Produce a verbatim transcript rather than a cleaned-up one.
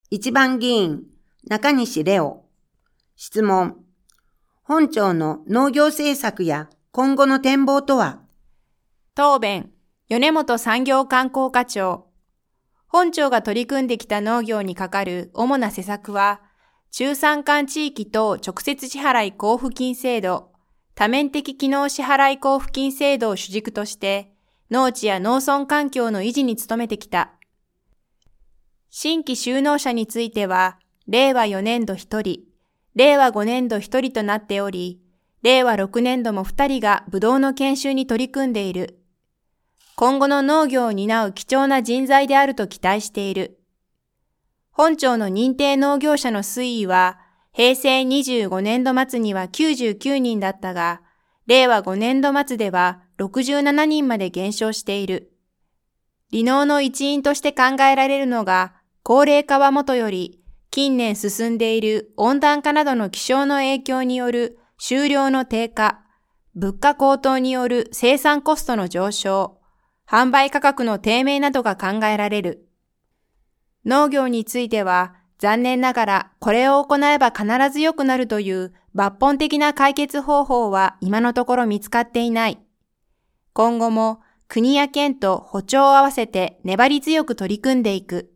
一番議員、中西レオ。質問。本庁の農業政策や今後の展望とは？ 答弁、米本産業観光課長。本庁が取り組んできた農業にかかる主な施策は、中山間地域等直接支払い交付金制度、多面的機能支払い交付金制度を主軸として、農地や農村環境の維持に努めてきた。新規就農者については、れいわよねんどひとり、れいわごねんどひとりとなっており、れいわろくねんどもふたりがブドウの研修に取り組んでいる。今後の農業を担う貴重な人材であると期待している。本庁の認定農業者の推移は、へいせいにじゅうごねんど末にはきゅうじゅうきゅうにんだったが、れいわごねんど末ではろくじゅうななにんまで減少している。離農の一因として考えられるのが、高齢化はもとより、近年進んでいる温暖化などの気象の影響による収量の低下、物価高騰による生産コストの上昇、販売価格の低迷などが考えられる。農業については、残念ながらこれを行えば必ず良くなるという抜本的な解決方法は今のところ見つかっていない。今後も国や県と歩調を合わせて粘り強く取り組んでいく。